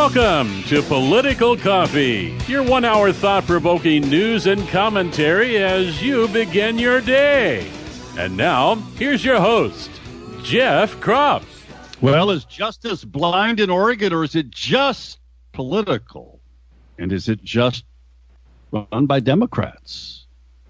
Welcome to Political Coffee, your 1 hour thought-provoking news and commentary as you begin your day. And now, here's your host, Jeff Kropf. Well, is justice blind in Oregon, or is it just political? And is it just run by Democrats?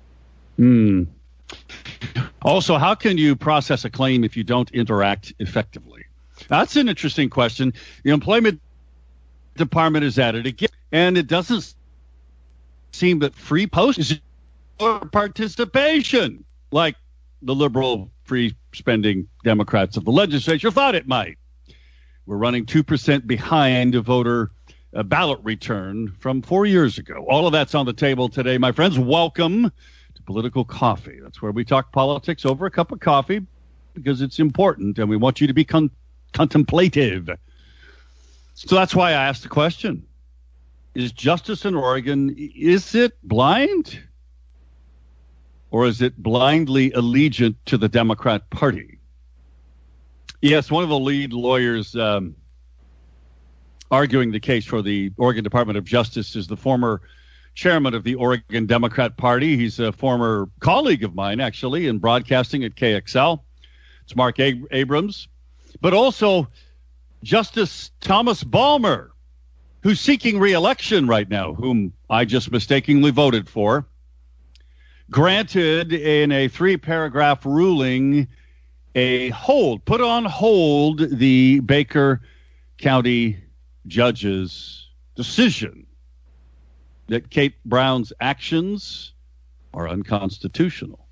Also, how can you process a claim if you don't interact effectively? That's an interesting question. The Employment Department is at it again, and it doesn't seem that free post is participation like the liberal free spending Democrats of the legislature thought it might. We're running 2% behind a voter ballot return from 4 years ago. All of that's on the table today, my friends. Welcome to Political Coffee. That's where we talk politics over a cup of coffee because it's important, and we want you to be contemplative. So that's why I asked the question. Is justice in Oregon, is it blind? Or is it blindly allegiant to the Democrat Party? Yes, one of the lead lawyers arguing the case for the Oregon Department of Justice is the former chairman of the Oregon Democrat Party. He's a former colleague of mine, actually, in broadcasting at KXL. It's Mark Abrams. But also Justice Thomas Balmer, who's seeking re-election right now, whom I just mistakenly voted for, granted in a 3-paragraph ruling put on hold the Baker County judge's decision that Kate Brown's actions are unconstitutional.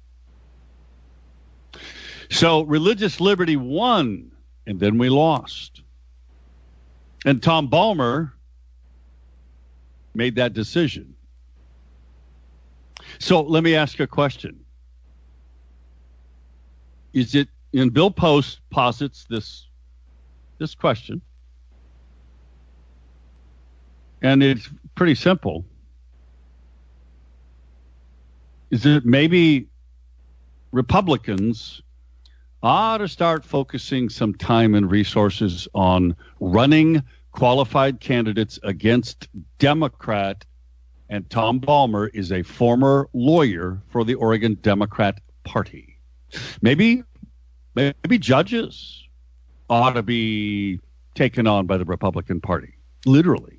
So religious liberty won, and then we lost. And Tom Balmer made that decision. So let me ask you a question. Is it, and Bill Post posits this question, and it's pretty simple. Is it maybe Republicans ought to start focusing some time and resources on running qualified candidates against Democrat, and Tom Balmer is a former lawyer for the Oregon Democrat Party. Maybe judges ought to be taken on by the Republican Party, literally.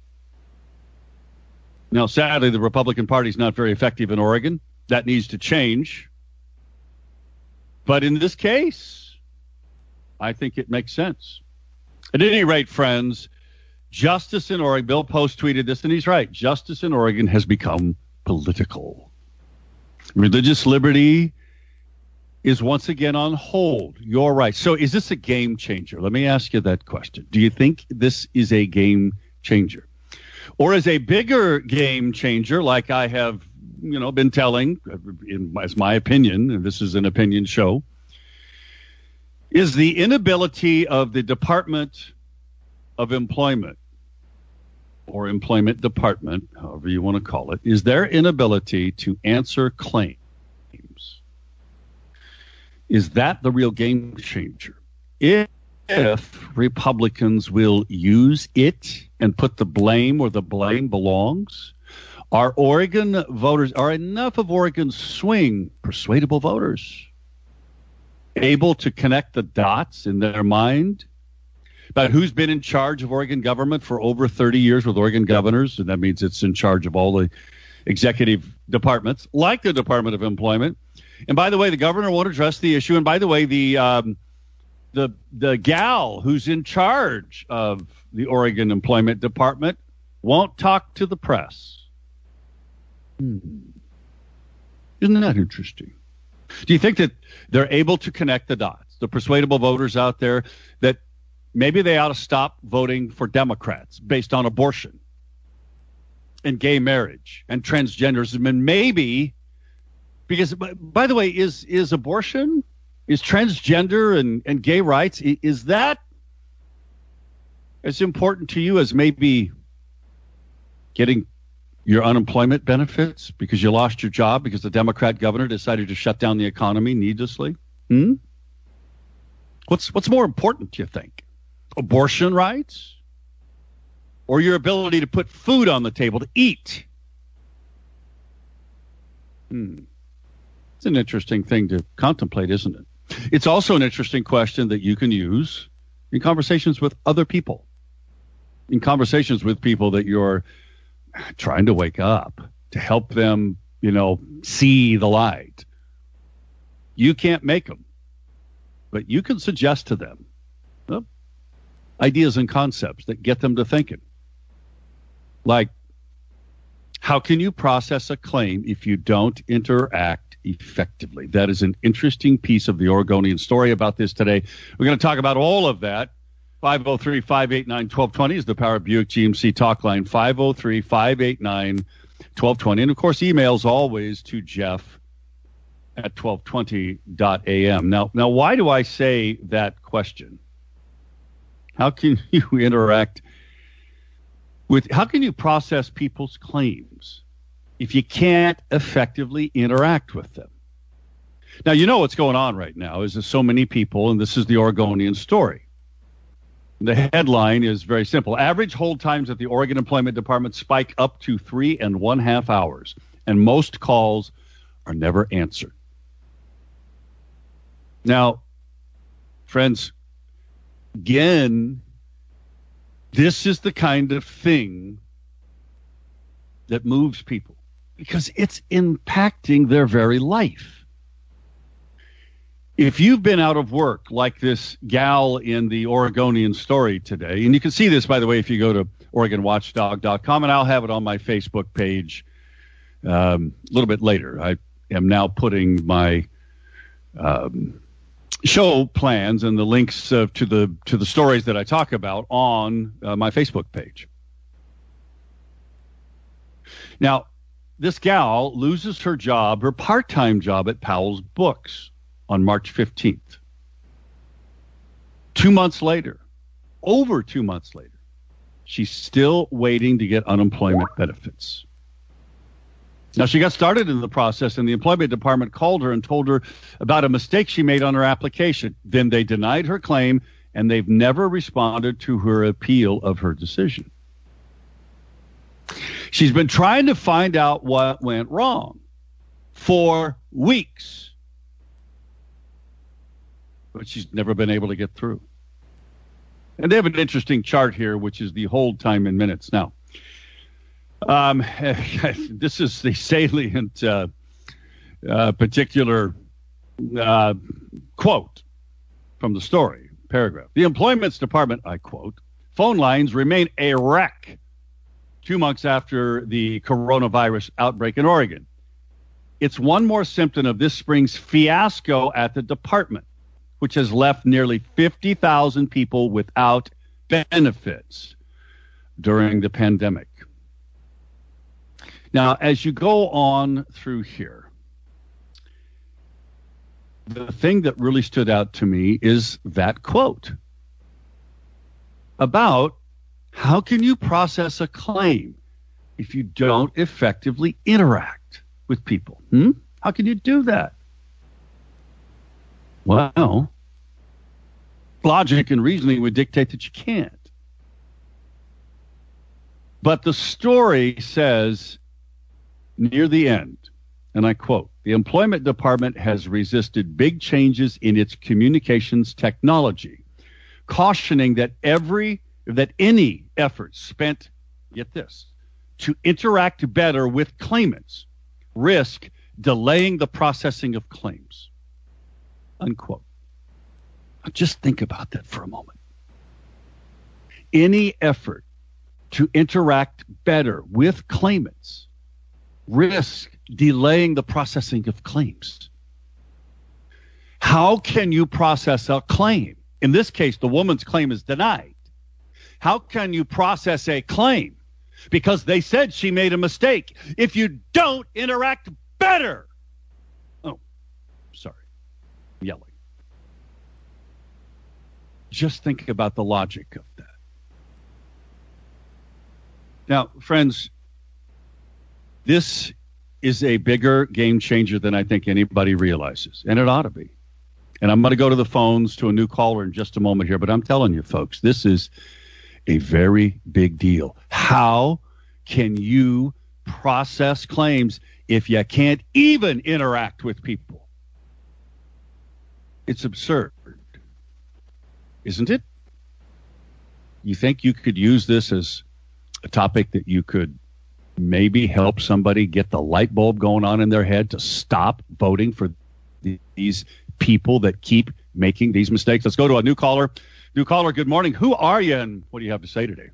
Now, sadly, the Republican Party is not very effective in Oregon. That needs to change. But in this case, I think it makes sense. At any rate, friends, justice in Oregon, Bill Post tweeted this, and he's right. Justice in Oregon has become political. Religious liberty is once again on hold. You're right. So is this a game changer? Let me ask you that question. Do you think this is a game changer? Or is a bigger game changer, like I have been telling, as my opinion, and this is an opinion show, is the inability of the Department of Employment, or Employment Department, however you want to call it, is their inability to answer claims. Is that the real game changer? If Republicans will use it and put the blame where the blame belongs, are enough of Oregon's swing persuadable voters able to connect the dots in their mind about who's been in charge of Oregon government for over 30 years with Oregon governors, and that means it's in charge of all the executive departments, like the Department of Employment. And by the way, the governor won't address the issue. And by the way, the gal who's in charge of the Oregon Employment Department won't talk to the press. Isn't that interesting? Do you think that they're able to connect the dots, the persuadable voters out there, that maybe they ought to stop voting for Democrats based on abortion and gay marriage and transgenderism? And maybe, because, by the way, is abortion, is transgender and gay rights, is that as important to you as maybe getting your unemployment benefits because you lost your job because the Democrat governor decided to shut down the economy needlessly? What's more important, do you think? Abortion rights? or your ability to put food on the table to eat? It's an interesting thing to contemplate, isn't it? It's also an interesting question that you can use in conversations with other people, in conversations with people that you're trying to wake up, to help them, see the light. You can't make them, but you can suggest to them ideas and concepts that get them to thinking. Like, how can you process a claim if you don't interact effectively? That is an interesting piece of the Oregonian story about this today. We're going to talk about all of that. 503-589-1220 is the Power Buick GMC talk line, 503-589-1220. And, of course, emails always to Jeff at 1220.am. Now, why do I say that question? How can you how can you process people's claims if you can't effectively interact with them? Now, what's going on right now is there's so many people, and this is the Oregonian story. The headline is very simple. Average hold times at the Oregon Employment Department spike up to 3.5 hours, and most calls are never answered. Now, friends, again, this is the kind of thing that moves people because it's impacting their very life. If you've been out of work like this gal in the Oregonian story today, and you can see this, by the way, if you go to OregonWatchdog.com, and I'll have it on my Facebook page a little bit later. I am now putting my show plans and the links to the stories that I talk about on my Facebook page. Now, this gal loses her job, her part-time job at Powell's Books on March 15th. 2 months later, over 2 months later, she's still waiting to get unemployment benefits. Now, she got started in the process, and the Employment Department called her and told her about a mistake she made on her application. Then they denied her claim, and they've never responded to her appeal of her decision. She's been trying to find out what went wrong for weeks, but she's never been able to get through. And they have an interesting chart here, which is the hold time in minutes. Now, this is the salient particular quote from the story, paragraph. The Employment Department, I quote, phone lines remain a wreck 2 months after the coronavirus outbreak in Oregon. It's one more symptom of this spring's fiasco at the department, which has left nearly 50,000 people without benefits during the pandemic. Now, as you go on through here, the thing that really stood out to me is that quote about how can you process a claim if you don't effectively interact with people? How can you do that? Well, logic and reasoning would dictate that you can't. But the story says near the end, and I quote, the Employment Department has resisted big changes in its communications technology, cautioning that any effort spent, get this, to interact better with claimants risk delaying the processing of claims, unquote. Now just think about that for a moment. Any effort to interact better with claimants risk delaying the processing of claims. How can you process a claim? In this case, the woman's claim is denied. How can you process a claim? Because they said she made a mistake. If you don't interact better. Oh, sorry. I'm yelling. Just think about the logic of that. Now, friends, this is a bigger game changer than I think anybody realizes, and it ought to be. And I'm going to go to the phones to a new caller in just a moment here, but I'm telling you, folks, this is a very big deal. How can you process claims if you can't even interact with people? It's absurd, isn't it? You think you could use this as a topic that you could maybe help somebody get the light bulb going on in their head to stop voting for these people that keep making these mistakes? Let's go to a new caller. New caller, good morning. Who are you, and what do you have to say today?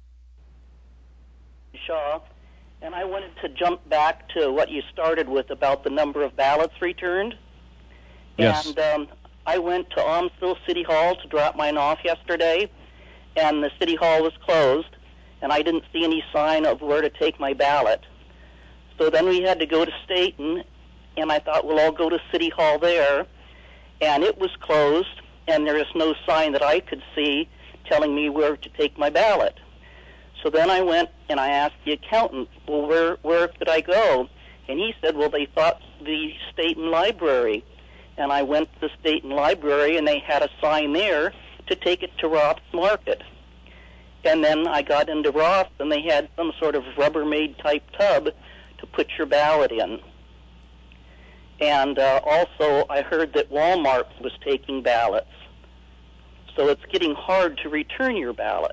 Shaw, and I wanted to jump back to what you started with about the number of ballots returned. Yes. And I went to Almsville City Hall to drop mine off yesterday, and the City Hall was closed, and I didn't see any sign of where to take my ballot. So then we had to go to Staten, and I thought, well, I'll go to City Hall there, and it was closed, and there is no sign that I could see telling me where to take my ballot. So then I went and I asked the accountant, well, where could I go? And he said, well, they thought the Staten Library. And I went to the Staten Library, and they had a sign there to take it to Roth's Market. And then I got into Roth's, and they had some sort of Rubbermaid type tub to put your ballot in. And also I heard that Walmart was taking ballots. So it's getting hard to return your ballot.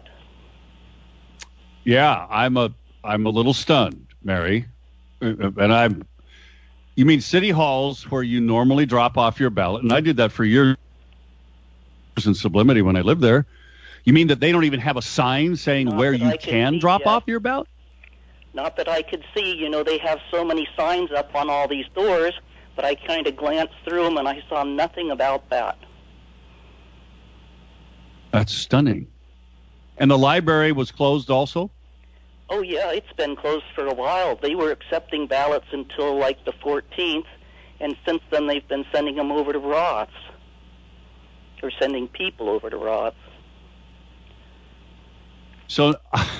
Yeah, I'm a little stunned, Mary. And you mean city halls where you normally drop off your ballot, and I did that for years in Sublimity when I lived there. You mean that they don't even have a sign saying where you can drop off your ballot? Not that I could see. You know, they have so many signs up on all these doors, but I kind of glanced through them, and I saw nothing about that. That's stunning. And the library was closed also? Oh, yeah, it's been closed for a while. They were accepting ballots until, like, the 14th, and since then they've been sending them over to Roth's, or sending people over to Roth's. So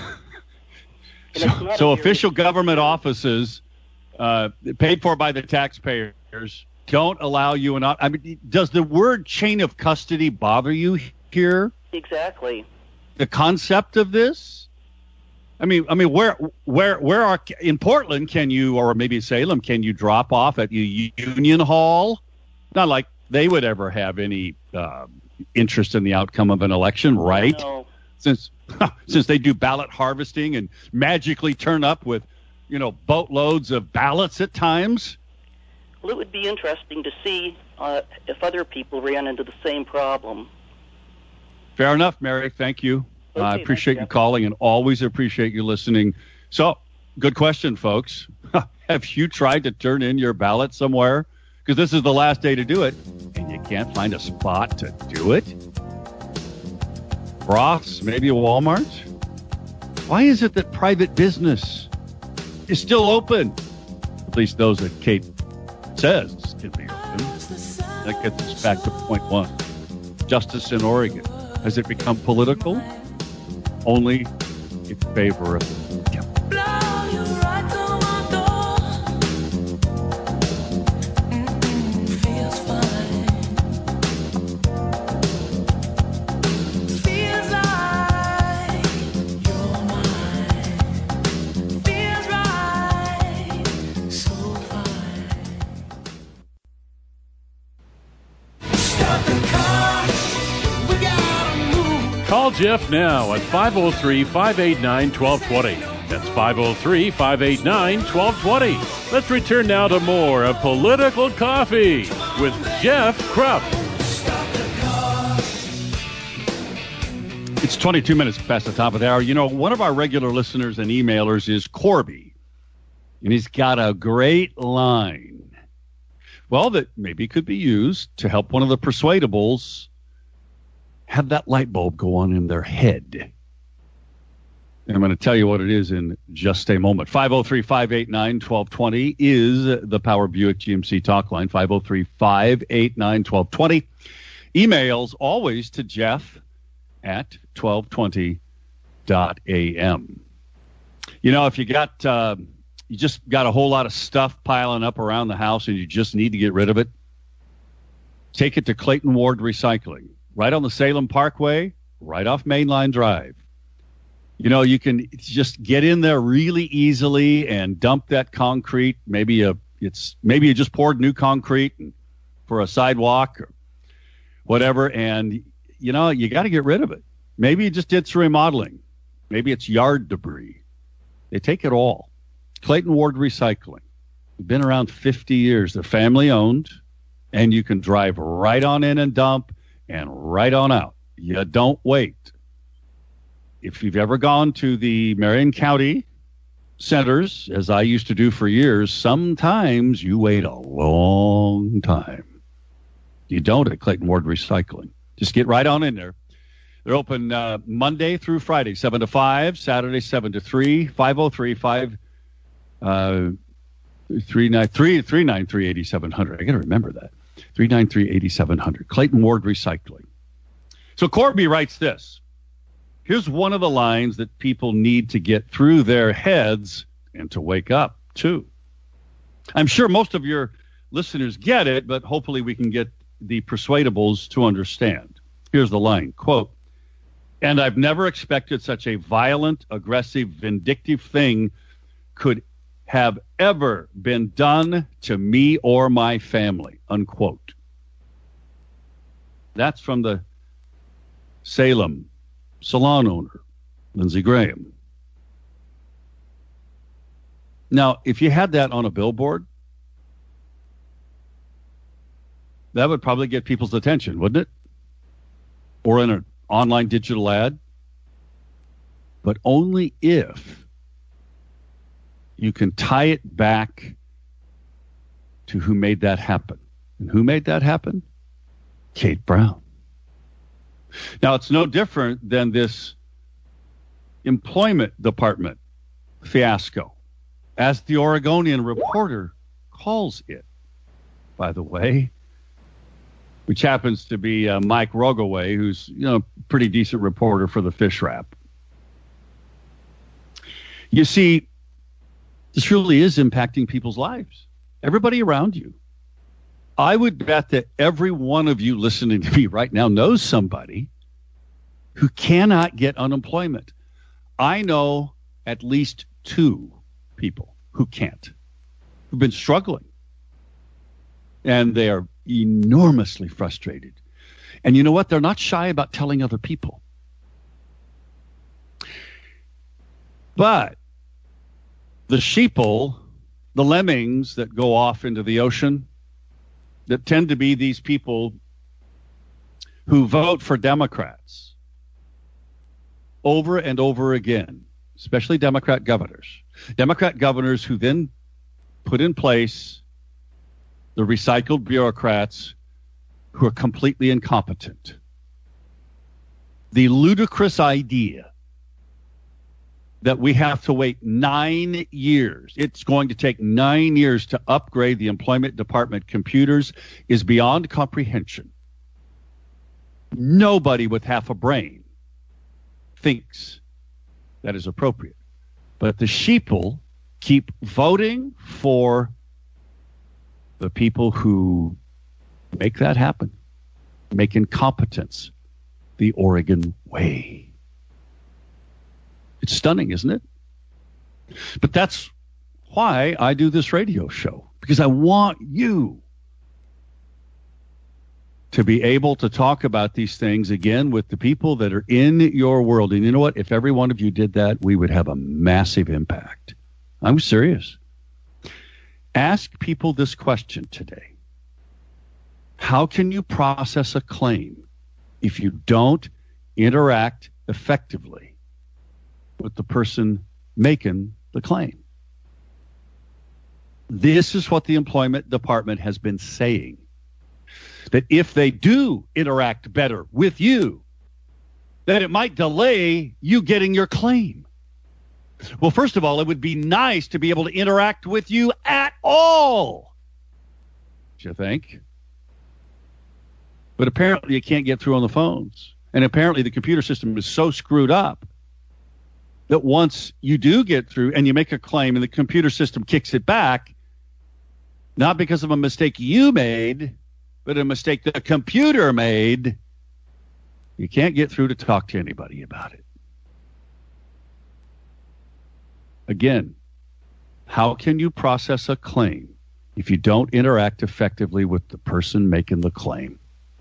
official government offices paid for by the taxpayers don't allow you and I mean, does the word chain of custody bother you here? Exactly. The concept of this? I mean, where are in Portland can you, or maybe Salem, can you drop off at Union Hall? Not like they would ever have any interest in the outcome of an election, right? No. Since they do ballot harvesting and magically turn up with, boatloads of ballots at times. Well, it would be interesting to see if other people ran into the same problem. Fair enough, Mary. Thank you. Okay, I appreciate you calling and always appreciate you listening. So, good question, folks. Have you tried to turn in your ballot somewhere? Because this is the last day to do it, and you can't find a spot to do it? Roth's, maybe a Walmart? Why is it that private business is still open? At least those that Kate says can be open. That gets us back to point one. Justice in Oregon. Has it become political? Only in favor of the devil. Call Jeff now at 503-589-1220. That's 503-589-1220. Let's return now to more of Political Coffee with Jeff Krupp. It's 22 minutes past the top of the hour. One of our regular listeners and emailers is Corby, and he's got a great line. Well, that maybe could be used to help one of the persuadables have that light bulb go on in their head. And I'm going to tell you what it is in just a moment. 503-589-1220 is the Power Buick GMC talk line. 503-589-1220. Emails always to Jeff at 1220.am. If you just got a whole lot of stuff piling up around the house and you just need to get rid of it, take it to Clayton Ward Recycling. Right on the Salem Parkway, right off Mainline Drive. You can just get in there really easily and dump that concrete. Maybe you just poured new concrete for a sidewalk or whatever, and you got to get rid of it. Maybe you just did some remodeling. Maybe it's yard debris. They take it all. Clayton Ward Recycling. They've been around 50 years. They're family owned, and you can drive right on in and dump and right on out. You don't wait. If you've ever gone to the Marion County centers, as I used to do for years, sometimes you wait a long time. You don't at Clayton Ward Recycling. Just get right on in there. They're open Monday through Friday, 7 to 5, Saturday, 7 to 3, 393-8700. I got to remember that. 393-8700. Clayton Ward Recycling. So Corby writes this. Here's one of the lines that people need to get through their heads and to wake up to. I'm sure most of your listeners get it, but hopefully we can get the persuadables to understand. Here's the line, quote, "And I've never expected such a violent, aggressive, vindictive thing could have ever been done to me or my family," unquote. That's from the Salem salon owner, Lindsey Graham. Now, if you had that on a billboard, that would probably get people's attention, wouldn't it? Or in an online digital ad. But only if you can tie it back to who made that happen. And who made that happen? Kate Brown. Now, it's no different than this employment department fiasco, as the Oregonian Reporter calls it, by the way, which happens to be Mike Rogoway, who's a pretty decent reporter for the Fish Wrap. You see, this really is impacting people's lives, everybody around you. I would bet that every one of you listening to me right now knows somebody who cannot get unemployment. I know at least 2 people who can't, who've been struggling. And they are enormously frustrated. And you know what? They're not shy about telling other people. But the sheeple, the lemmings that go off into the ocean, that tend to be these people who vote for Democrats over and over again, especially Democrat governors who then put in place the recycled bureaucrats who are completely incompetent. The ludicrous idea that we have to wait 9 years. It's going to take 9 years to upgrade the employment department computers is beyond comprehension. Nobody with half a brain thinks that is appropriate. But the sheeple keep voting for the people who make that happen, make incompetence the Oregon way. It's stunning, isn't it? But that's why I do this radio show, because I want you to be able to talk about these things again with the people that are in your world. And you know what? If every one of you did that, we would have a massive impact. I'm serious. Ask people this question today. How can you process a claim if you don't interact effectively with the person making the claim? This is what the employment department has been saying, that if they do interact better with you, that it might delay you getting your claim. Well, first of all, it would be nice to be able to interact with you at all, do you think? But apparently you can't get through on the phones. And apparently the computer system is so screwed up that once you do get through and you make a claim and the computer system kicks it back, not because of a mistake you made, but a mistake the computer made, you can't get through to talk to anybody about it. Again, how can you process a claim if you don't interact effectively with the person making the claim?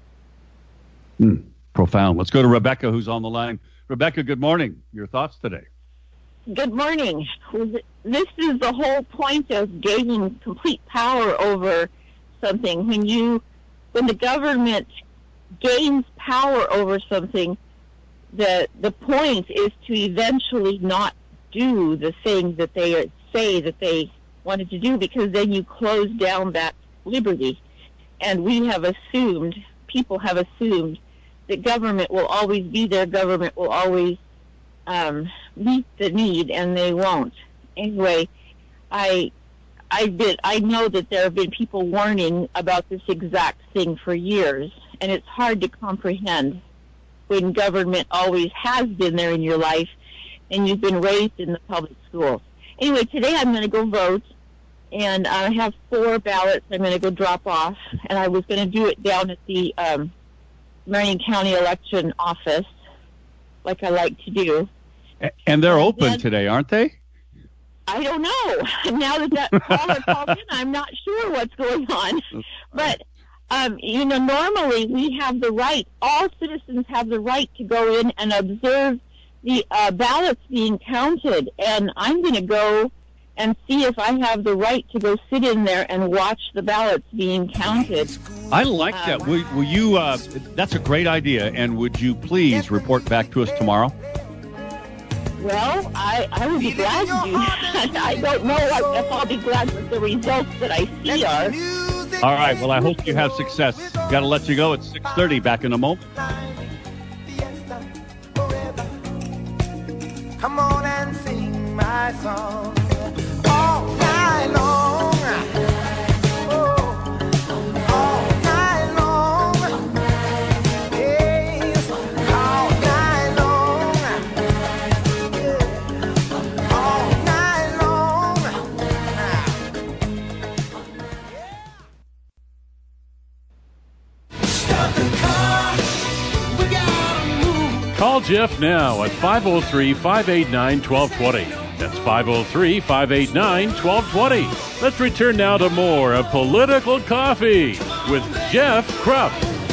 Profound. Let's go to Rebecca, who's on the line. Rebecca, good morning. Your thoughts today? Good morning. This is the whole point of gaining complete power over something. When the government gains power over something, the point is to eventually not do the thing that they say that they wanted to do, because then you close down that liberty. And people have assumed that government will always be there, government will always meet the need, and they won't. Anyway, I know that there have been people warning about this exact thing for years, and it's hard to comprehend when government always has been there in your life and you've been raised in the public schools. Anyway, today I'm going to go vote, and I have 4 ballots I'm going to go drop off, and I was going to do it down at the Marion County election office, like I like to do. And they're open today, aren't they? I don't know. Now that caller called in, I'm not sure what's going on. But, normally we have the right, all citizens have the right to go in and observe the ballots being counted. And I'm going to go and see if I have the right to go sit in there and watch the ballots being counted. I like that. Will you? That's a great idea. And would you please report back to us tomorrow? Well, I would be glad to do that. I don't know if I'll be glad with the results that I see are. All right. Well, I hope you have success. Got to let you go. It's 6:30. Back in a moment. Come on and sing my song all night long. Call Jeff now at 503-589-1220. That's 503-589-1220. Let's return now to more of Political Coffee with Jeff Krupp.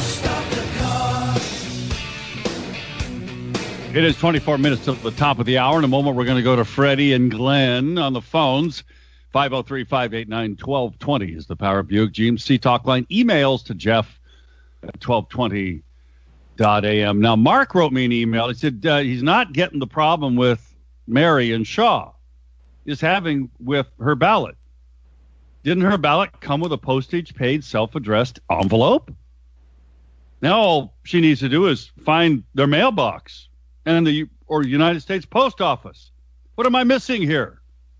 It is 24 minutes to the top of the hour. In a moment, we're going to go to Freddie and Glenn on the phones. 503-589-1220 is the Power Buick GMC talk line. Emails to Jeff at 1220.am. Now, Mark wrote me an email. He said he's not getting the problem with Mary and Shaw. He's having with her ballot. Didn't her ballot come with a postage-paid, self-addressed envelope? Now all she needs to do is find their mailbox and the United States Post Office. What am I missing here?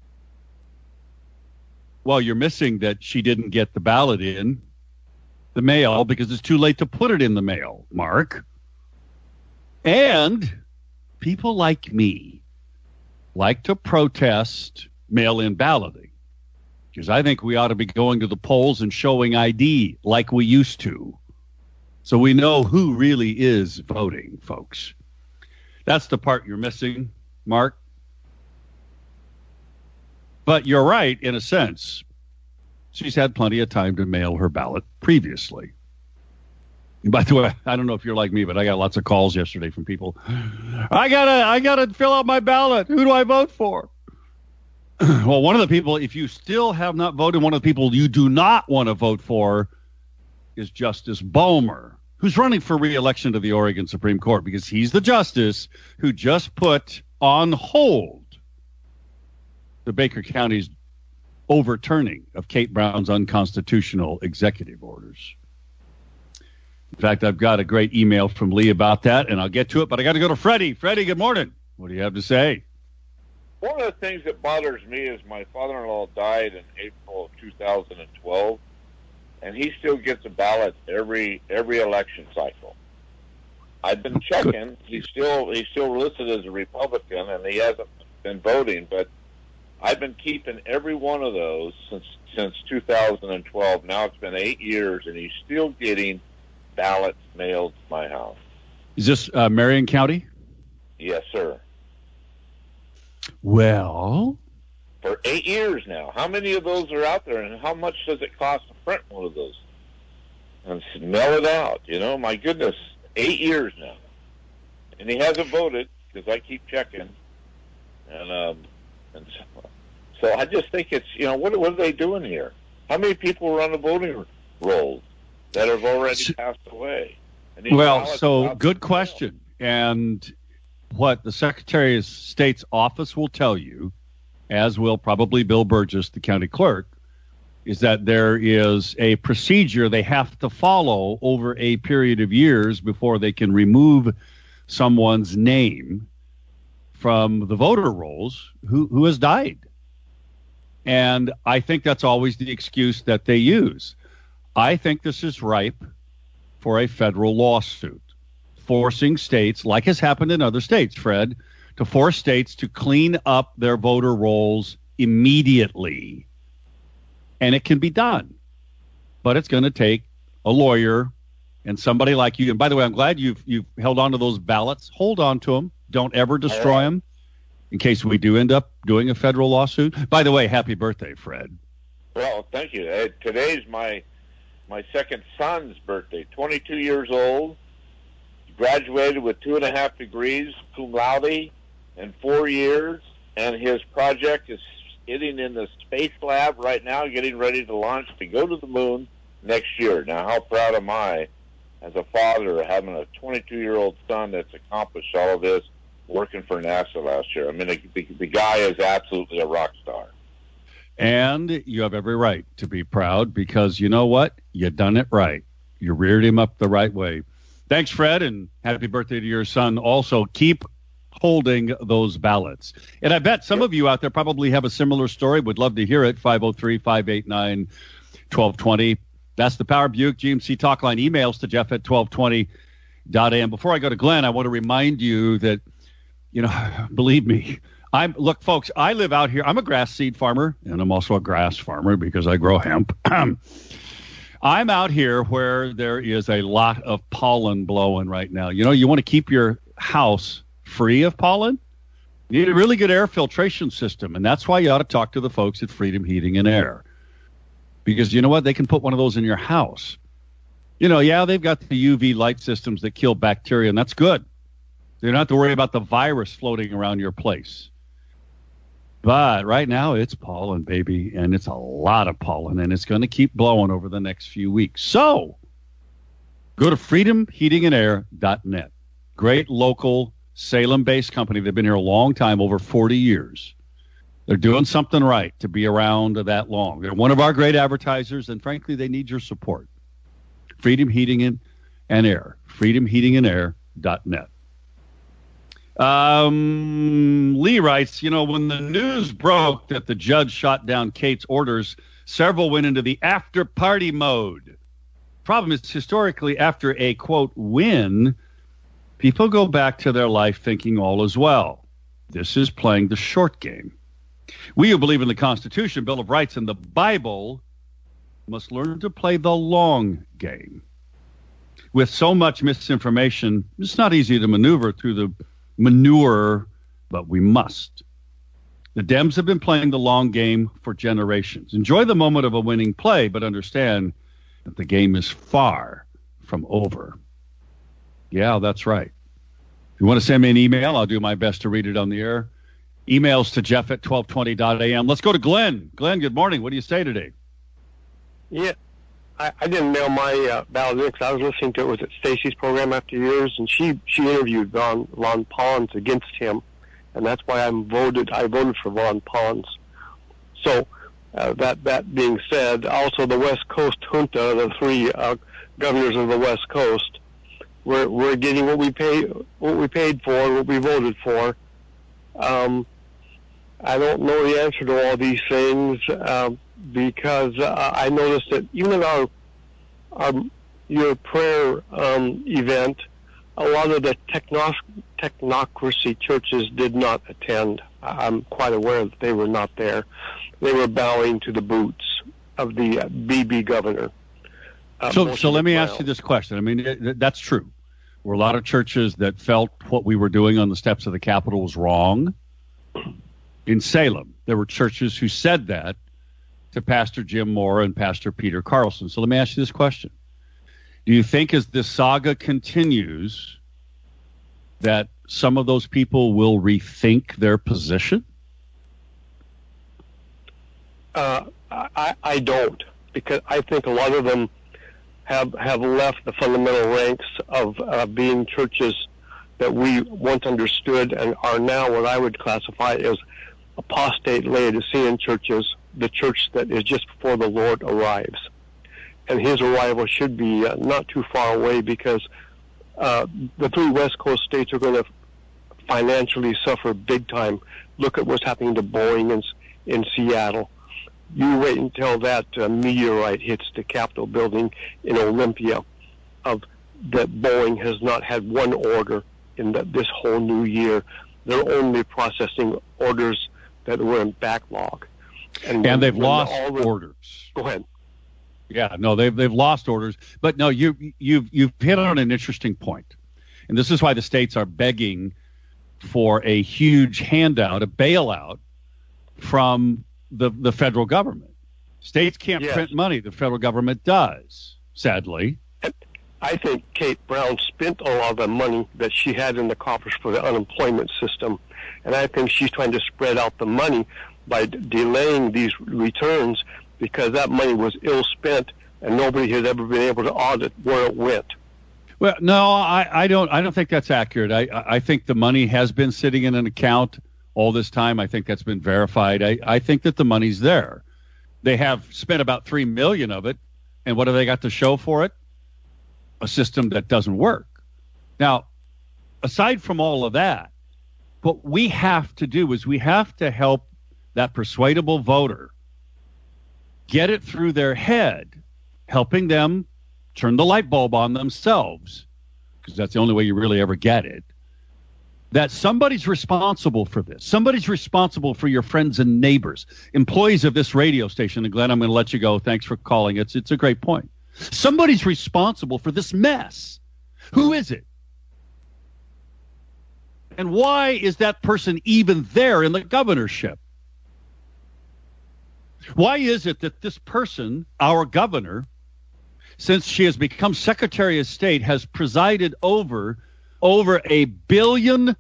Well, you're missing that she didn't get the ballot in the mail because it's too late to put it in the mail, Mark. And people like me like to protest mail-in balloting because I think we ought to be going to the polls and showing ID like we used to so we know who really is voting, folks. That's the part you're missing, Mark. But you're right, in a sense. She's had plenty of time to mail her ballot previously. And by the way, I don't know if you're like me, but I got lots of calls yesterday from people. I gotta fill out my ballot. Who do I vote for? Well, one of the people, if you still have not voted, one of the people you do not want to vote for is Justice Boehmer, who's running for re-election to the Oregon Supreme Court because he's the justice who just put on hold the Baker County's overturning of Kate Brown's unconstitutional executive orders. In fact, I've got a great email from Lee about that, and I'll get to it, but I got to go to Freddie. Freddie, good morning. What do you have to say? One of the things that bothers me is my father-in-law died in April of 2012, and he still gets a ballot every election cycle. I've been checking. He's still listed as a Republican, and he hasn't been voting, but I've been keeping every one of those since 2012. Now it's been 8 years, and he's still getting ballots mailed to my house. Is this Marion County? Yes, sir. Well, for 8 years now. How many of those are out there, and how much does it cost to print one of those? And mail it out, my goodness, 8 years now. And he hasn't voted, because I keep checking. And so I just think it's, what are they doing here? How many people are on the voting rolls that have already passed away? Well, so good question. And what the Secretary of State's office will tell you, as will probably Bill Burgess, the county clerk, is that there is a procedure they have to follow over a period of years before they can remove someone's name from the voter rolls who has died. And I think that's always the excuse that they use. I think this is ripe for a federal lawsuit, forcing states, like has happened in other states, Fred, to force states to clean up their voter rolls immediately. And it can be done. But it's going to take a lawyer and somebody like you. And by the way, I'm glad you've held on to those ballots. Hold on to them. Don't ever destroy them in case we do end up doing a federal lawsuit. By the way, happy birthday, Fred. Well, thank you. Today's my second son's birthday, 22 years old. Graduated with 2.5 degrees, cum laude, in 4 years. And his project is sitting in the space lab right now, getting ready to launch to go to the moon next year. Now, how proud am I as a father of having a 22-year-old son that's accomplished all of this, working for NASA last year. I mean, the guy is absolutely a rock star. And you have every right to be proud because you know what? You done it right. You reared him up the right way. Thanks, Fred, and happy birthday to your son. Also, keep holding those ballots. And I bet some of you out there probably have a similar story. Would love to hear it. 503-589-1220. That's the Power Buick GMC talk line. Emails to Jeff at 1220.am. Before I go to Glenn, I want to remind you that, believe me, look, folks, I live out here. I'm a grass seed farmer, and I'm also a grass farmer because I grow hemp. I'm out here where there is a lot of pollen blowing right now. You want to keep your house free of pollen? You need a really good air filtration system, and that's why you ought to talk to the folks at Freedom Heating and Air. Because you know what? They can put one of those in your house. They've got the UV light systems that kill bacteria, and that's good. You don't have to worry about the virus floating around your place. But right now, it's pollen, baby, and it's a lot of pollen, and it's going to keep blowing over the next few weeks. So go to freedomheatingandair.net. Great local Salem-based company. They've been here a long time, over 40 years. They're doing something right to be around that long. They're one of our great advertisers, and frankly, they need your support. Freedom Heating and Air. freedomheatingandair.net. Lee writes, when the news broke that the judge shot down Kate's orders, several went into the after-party mode. Problem is, historically, after a, quote, win, people go back to their life thinking all is well. This is playing the short game. We who believe in the Constitution, Bill of Rights, and the Bible must learn to play the long game. With so much misinformation, it's not easy to maneuver through the manure, but we must. The Dems have been playing the long game for generations. Enjoy the moment of a winning play, but understand that the game is far from over. Yeah, that's right. If you want to send me an email, I'll do my best to read it on the air. Emails to Jeff at 1220.am. Let's go to Glenn. Glenn, good morning. What do you say today? Yeah, I didn't mail my ballot in because I was listening to it. Was at Stacey's program after years, and she interviewed Ron Pons against him, and that's why I voted for Ron Pons. So that being said, also the West Coast junta, the three governors of the West Coast, we're getting what we paid for, and what we voted for. I don't know the answer to all these things because I noticed that even your prayer event, a lot of the technocracy churches did not attend. I'm quite aware that they were not there. They were bowing to the boots of the BB governor. So let me ask you this question. I mean, that's true. There were a lot of churches that felt what we were doing on the steps of the Capitol was wrong. in Salem. There were churches who said that to Pastor Jim Moore and Pastor Peter Carlson. So let me ask you this question. Do you think as this saga continues that some of those people will rethink their position? I don't, because I think a lot of them have left the fundamental ranks of being churches that we once understood and are now what I would classify as apostate Laodicean churches, the church that is just before the Lord arrives. And his arrival should be not too far away, because the three West Coast states are going to financially suffer big time. Look at what's happening to Boeing in Seattle. You wait until that meteorite hits the Capitol building in Olympia, that Boeing has not had one order in this whole new year. They're only processing orders that were in backlog. And they've lost orders. Go ahead. Yeah, no, they've lost orders. But no, you've hit on an interesting point. And this is why the states are begging for a huge handout, a bailout from the federal government. States can't print money. The federal government does, sadly. I think Kate Brown spent a lot of the money that she had in the coffers for the unemployment system. And I think she's trying to spread out the money by delaying these returns, because that money was ill spent and nobody has ever been able to audit where it went. Well, no, I don't think that's accurate. I think the money has been sitting in an account all this time. I think that's been verified. I think that the money's there. They have spent about $3 million of it, and what have they got to show for it? A system that doesn't work. Now, aside from all of that, what we have to do is we have to help that persuadable voter get it through their head, helping them turn the light bulb on themselves, because that's the only way you really ever get it, that somebody's responsible for this. Somebody's responsible for your friends and neighbors, employees of this radio station. And Glenn, I'm going to let you go. Thanks for calling. It's a great point. Somebody's responsible for this mess. Who is it? And why is that person even there in the governorship? Why is it that this person, our governor, since she has become Secretary of State, has presided over $1 billion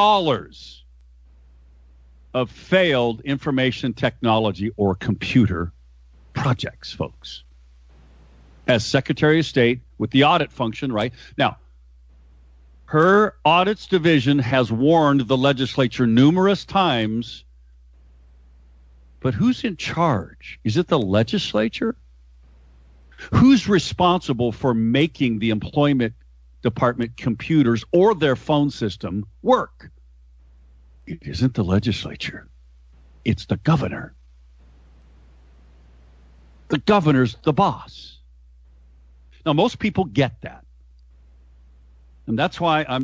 of failed information technology or computer projects, folks? As Secretary of State with the audit function, right? Now, her audits division has warned the legislature numerous times, but who's in charge? Is it the legislature? Who's responsible for making the employment department computers or their phone system work? It isn't the legislature. It's the governor. The governor's the boss. Now, most people get that. And that's why I'm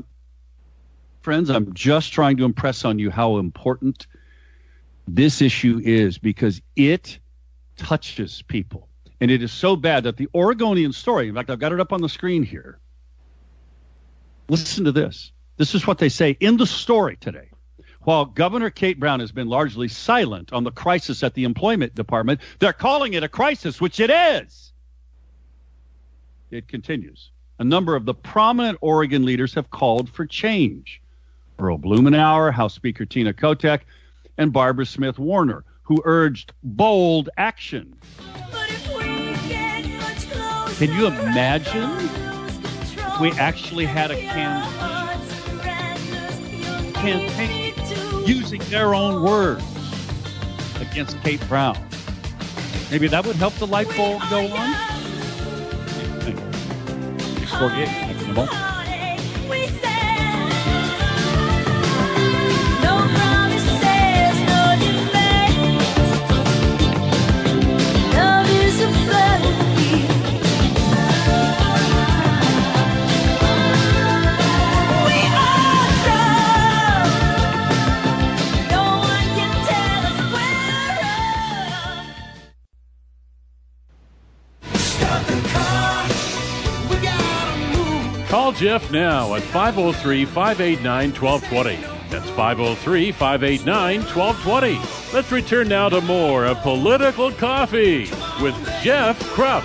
just trying to impress on you how important this issue is, because it touches people. And it is so bad that the Oregonian story, in fact, I've got it up on the screen here. Listen to this. This is what they say in the story today. While Governor Kate Brown has been largely silent on the crisis at the employment department, they're calling it a crisis, which it is. It continues. A number of the prominent Oregon leaders have called for change. Earl Blumenauer, House Speaker Tina Kotek, and Barbara Smith Warner, who urged bold action. Can you imagine if we actually had a campaign using their own words against Kate Brown? Maybe that would help the light bulb go on? 48, next in a moment. Call Jeff now at 503-589-1220. That's 503-589-1220. Let's return now to more of Political Coffee with Jeff Krupp.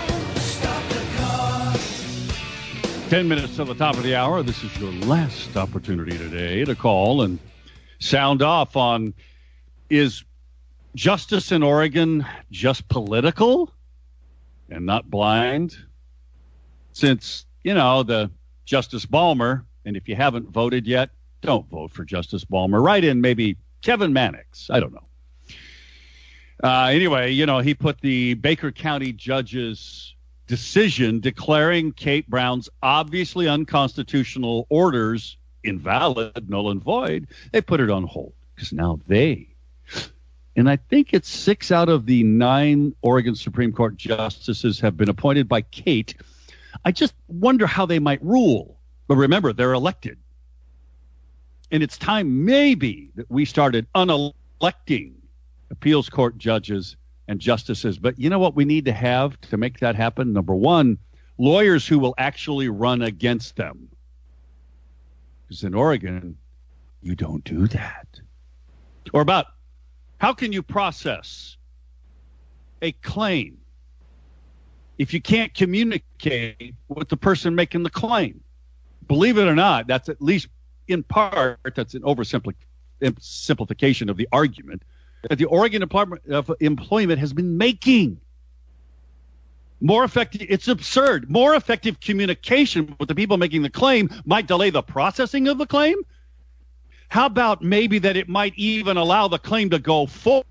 10 minutes to the top of the hour. This is your last opportunity today to call and sound off on, is justice in Oregon just political and not blind? Since, the Justice Balmer, and if you haven't voted yet, don't vote for Justice Balmer. Write in maybe Kevin Mannix. I don't know. Anyway, he put the Baker County judge's decision declaring Kate Brown's obviously unconstitutional orders invalid, null and void. They put it on hold because now and I think it's 6 out of the 9 Oregon Supreme Court justices have been appointed by Kate. I just wonder how they might rule. But remember, they're elected. And it's time maybe that we started unelecting appeals court judges and justices. But you know what we need to have to make that happen? Number one, lawyers who will actually run against them. Because in Oregon, you don't do that. Or about how can you process a claim if you can't communicate with the person making the claim? Believe it or not, that's at least in part, that's an oversimplification of the argument that the Oregon Department of Employment has been making. More effective, it's absurd. More effective communication with the people making the claim might delay the processing of the claim. How about maybe that it might even allow the claim to go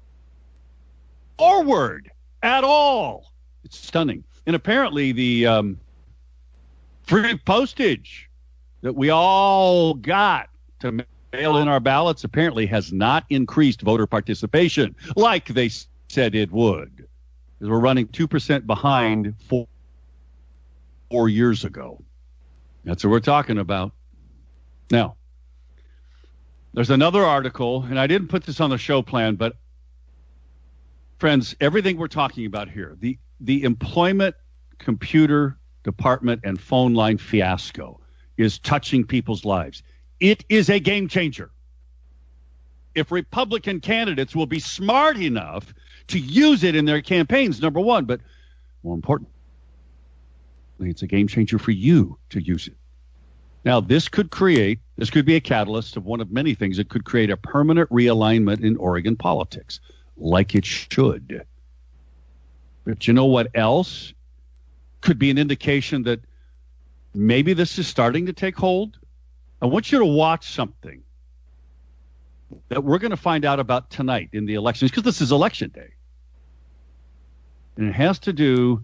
forward at all? It's stunning. And apparently the free postage that we all got to mail in our ballots apparently has not increased voter participation like they said it would. Because we're running 2% behind 4 years ago. That's what we're talking about. Now, there's another article, and I didn't put this on the show plan, but friends, everything we're talking about here, the employment computer department and phone line fiasco is touching people's lives. It is a game changer. If Republican candidates will be smart enough to use it in their campaigns, number one, but more importantly, it's a game changer for you to use it. Now, this could be a catalyst of one of many things that could create a permanent realignment in Oregon politics, like it should. But you know what else could be an indication that maybe this is starting to take hold? I want you to watch something that we're going to find out about tonight in the elections, because this is election day. And it has to do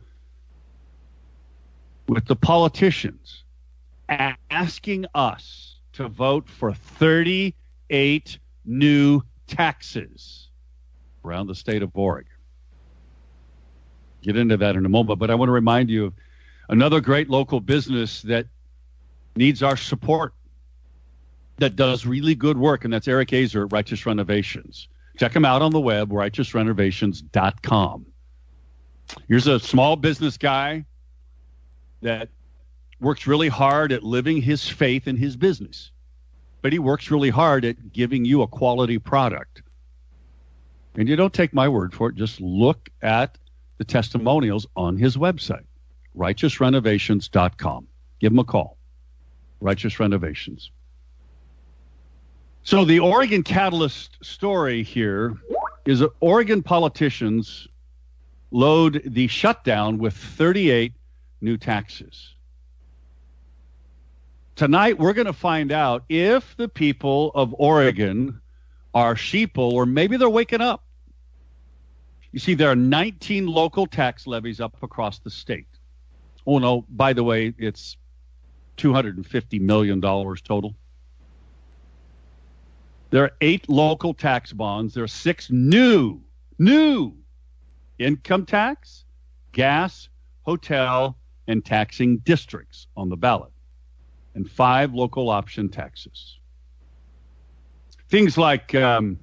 with the politicians asking us to vote for 38 new taxes around the state of Oregon. Get into that in a moment, but I want to remind you of another great local business that needs our support, that does really good work, and that's Eric Azer at Righteous Renovations. Check him out on the web, righteousrenovations.com. Here's a small business guy that works really hard at living his faith in his business, but he works really hard at giving you a quality product. And you don't take my word for it. Just look at the testimonials on his website, righteousrenovations.com. Give him a call, Righteous Renovations. So the Oregon Catalyst story here is that Oregon politicians load the shutdown with 38 new taxes. Tonight, we're going to find out if the people of Oregon are sheeple, or maybe they're waking up. You see, there are 19 local tax levies up across the state. Oh, no, by the way, it's $250 million total. There are 8 local tax bonds. There are 6 new income tax, gas, hotel, and taxing districts on the ballot, and 5 local option taxes. Things like the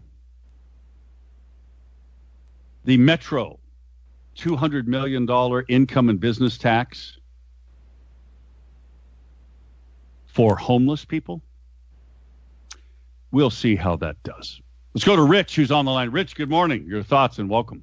Metro $200 million income and business tax for homeless people. we'll see how that does. Let's go to Rich, who's on the line. Rich, good morning. Your thoughts and welcome.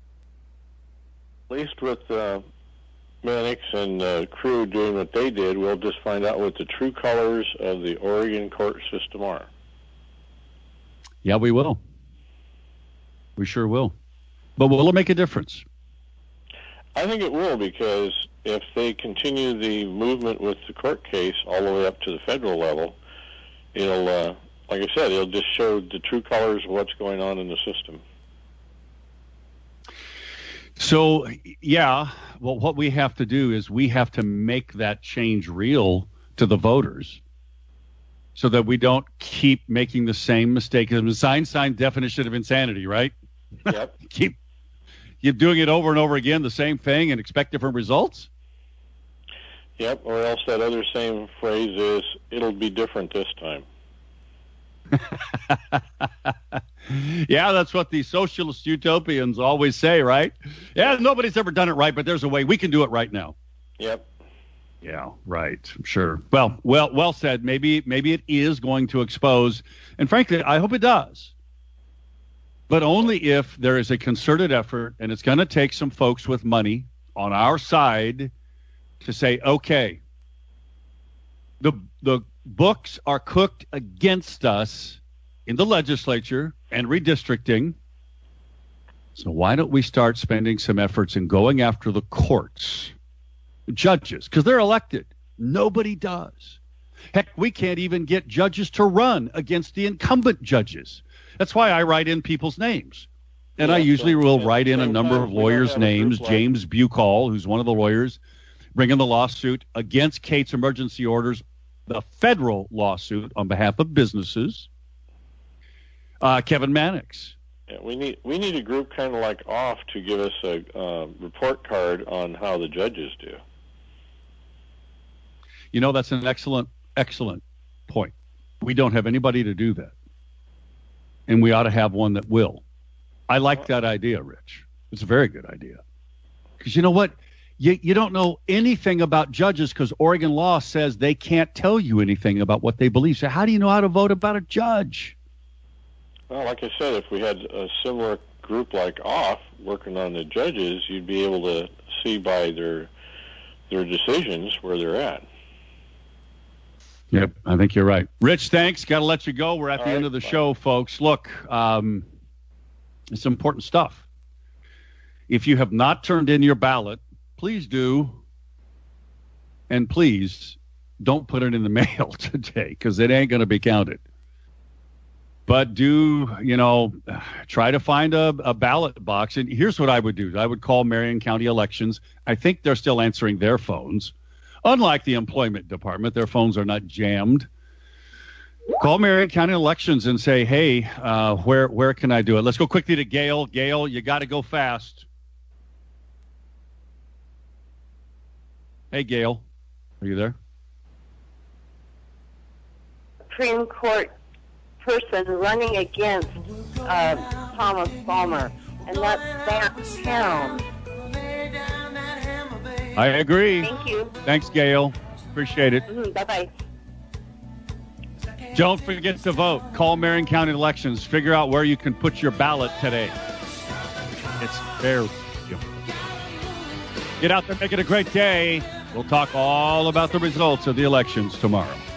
At least with Mannix and crew doing what they did, we'll just find out what the true colors of the Oregon court system are. Yeah, we will. We sure will. But will it make a difference? I think it will, because if they continue the movement with the court case all the way up to the federal level, it'll, like I said, it'll just show the true colors of what's going on in the system. So, yeah, well, what we have to do is we have to make that change real to the voters so that we don't keep making the same mistake. It's an Einstein definition of insanity, right? Yep. keep doing it over and over again, the same thing, and expect different results? Yep, or else that other same phrase is, it'll be different this time. Yeah, that's what the socialist utopians always say, right? Yeah, nobody's ever done it right, but there's a way. We can do it right now. Yep. Yeah, right. Sure. Well said. Maybe it is going to expose, and frankly, I hope it does. But only if there is a concerted effort, and it's going to take some folks with money on our side to say, okay, the books are cooked against us in the legislature and redistricting. So why don't we start spending some efforts in going after the courts, judges, because they're elected. Nobody does. Heck, we can't even get judges to run against the incumbent judges. That's why I write in people's names. And I usually will write in a number of lawyers' names. James Bucall, who's one of the lawyers, bringing the lawsuit against Kate's emergency orders, the federal lawsuit on behalf of businesses. Kevin Mannix. Yeah, we need a group kind of like OFF to give us a report card on how the judges do. You know, that's an excellent point. We don't have anybody to do that. And we ought to have one that will. I like that idea, Rich. It's a very good idea. Because you know what? You don't know anything about judges because Oregon law says they can't tell you anything about what they believe. So how do you know how to vote about a judge? Well, like I said, if we had a similar group like OFF working on the judges, you'd be able to see by their decisions where they're at. Yep, I think you're right. Rich, thanks. Got to let you go. We're at the end of the show, folks. Look, it's important stuff. If you have not turned in your ballot, please do. And please don't put it in the mail today because it ain't going to be counted. But do, try to find a ballot box. And here's what I would do. I would call Marion County Elections. I think they're still answering their phones. Unlike the employment department, their phones are not jammed. Call Marion County Elections and say, hey, where can I do it? Let's go quickly to Gail. Gail, you got to go fast. Hey, Gail. Are you there? Supreme Court person running against Thomas Palmer, and that's that town. I agree. Thank you. Thanks, Gail. Appreciate it. Bye-bye. Don't forget to vote. Call Marion County Elections. Figure out where you can put your ballot today. It's very simple. Get out there, make it a great day. We'll talk all about the results of the elections tomorrow.